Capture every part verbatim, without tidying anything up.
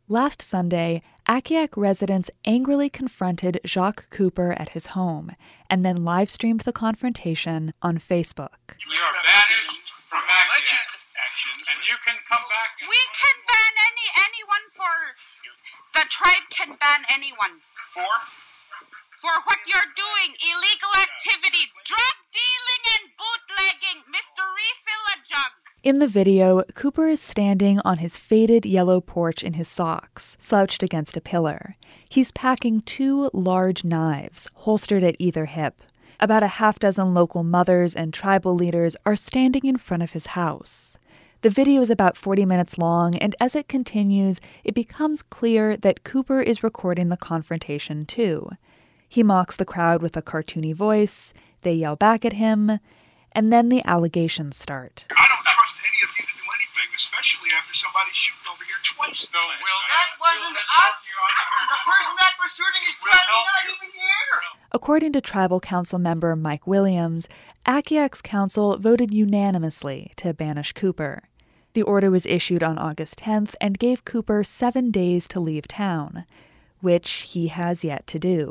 Last Sunday, Akiak residents angrily confronted Jacques Cooper at his home and then live-streamed the confrontation on Facebook. You are banished from Akiak action, and you can come back. We can ban any anyone for... The tribe can ban anyone. For? For what you're doing, illegal activity, drug dealing and bootlegging, Mister Refill a Jug. In the video, Cooper is standing on his faded yellow porch in his socks, slouched against a pillar. He's packing two large knives, holstered at either hip. About a half dozen local mothers and tribal leaders are standing in front of his house. The video is about forty minutes long, and as it continues, it becomes clear that Cooper is recording the confrontation too. He mocks the crowd with a cartoony voice, they yell back at him, and then the allegations start. I don't trust any of you to do anything, especially after somebody shooting over here twice. No, we'll, that wasn't us. The person that was shooting is We'll probably help not you. even here. According to Tribal Council member Mike Williams, Akiak's council voted unanimously to banish Cooper. The order was issued on August tenth and gave Cooper seven days to leave town, which he has yet to do.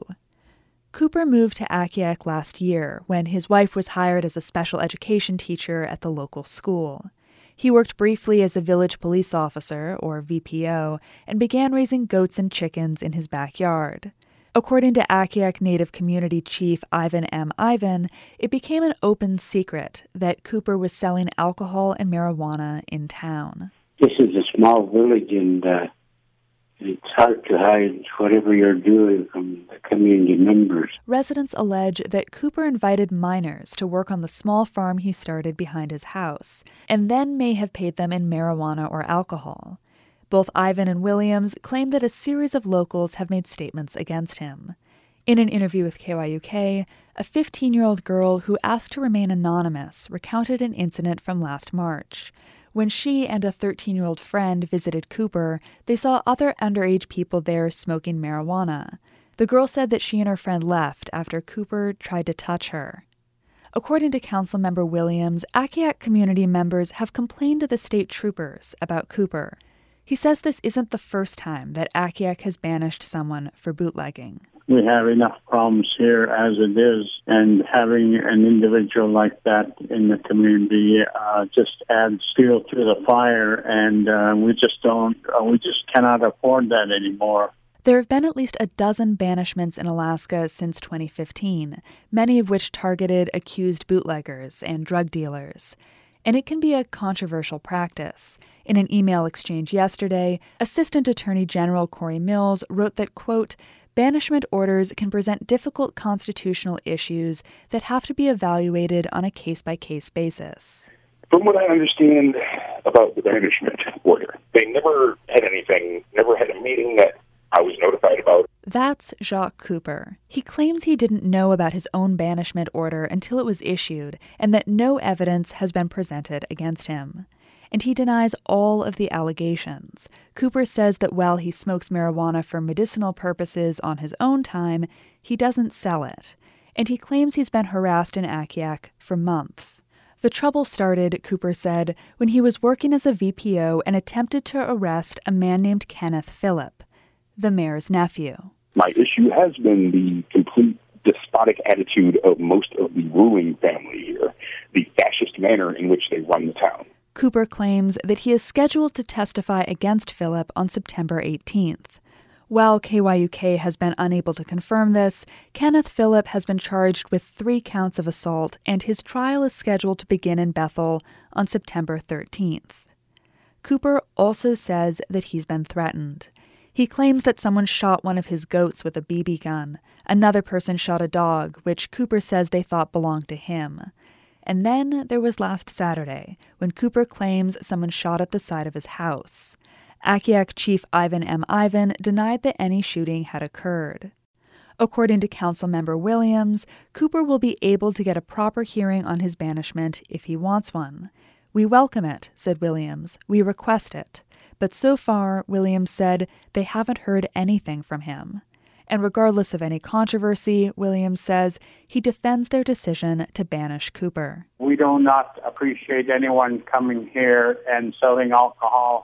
Cooper moved to Akiak last year when his wife was hired as a special education teacher at the local school. He worked briefly as a village police officer, or V P O, and began raising goats and chickens in his backyard. According to Akiak Native Community Chief Ivan M. Ivan, it became an open secret that Cooper was selling alcohol and marijuana in town. This is a small village, and uh, it's hard to hide whatever you're doing from the community members. Residents allege that Cooper invited minors to work on the small farm he started behind his house, and then may have paid them in marijuana or alcohol. Both Ivan and Williams claim that a series of locals have made statements against him. In an interview with K Y U K, a fifteen-year-old girl who asked to remain anonymous recounted an incident from last March. When she and a thirteen-year-old friend visited Cooper, they saw other underage people there smoking marijuana. The girl said that she and her friend left after Cooper tried to touch her. According to Councilmember Williams, Akiak community members have complained to the state troopers about Cooper. He says this isn't the first time that Akiak has banished someone for bootlegging. We have enough problems here as it is, and having an individual like that in the community uh, just adds fuel to the fire, and uh, we just don't, uh, we just cannot afford that anymore. There have been at least a dozen banishments in Alaska since twenty fifteen, many of which targeted accused bootleggers and drug dealers. And it can be a controversial practice. In an email exchange yesterday, Assistant Attorney General Corey Mills wrote that, quote, banishment orders can present difficult constitutional issues that have to be evaluated on a case-by-case basis. From what I understand about the banishment order, they never had anything, never had a meeting that I was notified about. That's Jacques Cooper. He claims he didn't know about his own banishment order until it was issued and that no evidence has been presented against him. And he denies all of the allegations. Cooper says that while he smokes marijuana for medicinal purposes on his own time, he doesn't sell it. And he claims he's been harassed in Akiak for months. The trouble started, Cooper said, when he was working as a V P O and attempted to arrest a man named Kenneth Phillip, the mayor's nephew. My issue has been the complete despotic attitude of most of the ruling family here, the fascist manner in which they run the town. Cooper claims that he is scheduled to testify against Phillip on September eighteenth. While K Y U K has been unable to confirm this, Kenneth Phillip has been charged with three counts of assault, and his trial is scheduled to begin in Bethel on September thirteenth. Cooper also says that he's been threatened. He claims that someone shot one of his goats with a B B gun. Another person shot a dog, which Cooper says they thought belonged to him. And then there was last Saturday, when Cooper claims someone shot at the side of his house. Akiak Chief Ivan M. Ivan denied that any shooting had occurred. According to Councilmember Williams, Cooper will be able to get a proper hearing on his banishment if he wants one. We welcome it, said Williams. We request it. But so far, Williams said, they haven't heard anything from him. And regardless of any controversy, Williams says he defends their decision to banish Cooper. We do not appreciate anyone coming here and selling alcohol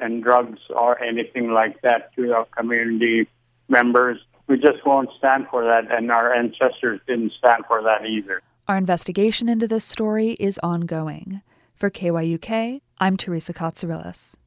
and drugs or anything like that to our community members. We just won't stand for that, and our ancestors didn't stand for that either. Our investigation into this story is ongoing. For K Y U K, I'm Teresa Katsourelis.